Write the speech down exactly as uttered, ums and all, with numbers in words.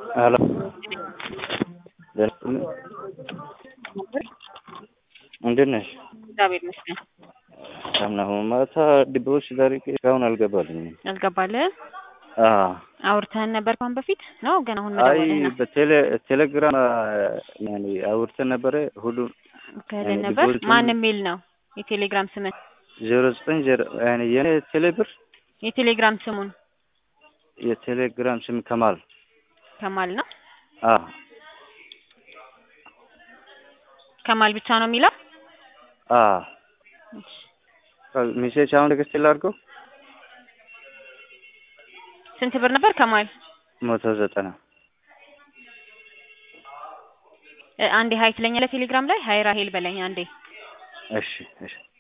هلا ደህና እንዴት ነሽ? እግዚአብሔር ይመስገን። ሰላም ነው። ማታ ዲቦሽ ዛሬ እስካሁን አልገባልኝም። አልገባልህም? አዎ አውርተን ነበር ካሁን በፊት ነው ግን አሁን አይ መደወልህ ነው? በቴሌ ቴሌግራም ያኔ አውርተን ነበረ ሁሉ ከለን ነበር። ማን የሚል ነው የቴሌግራም ስም? ዜሮ ዘጠኝ ዜሮ ያኔ የኔ ቴሌብር የቴሌግራም ስሙን የቴሌግራም ስም ከማል ከማል ነው። አዎ ከማል ብቻ ነው የሚለው? አዎ ሜሴጅ አሁን ቴክስት ላድርገው። ስንት ብር ነበር ከማል? መቶ ዘጠና አንዴ ሀይ ትለኛለህ ቴሌግራም ላይ ሀይ ራሄል በለኝ አንዴ። እሺ እሺ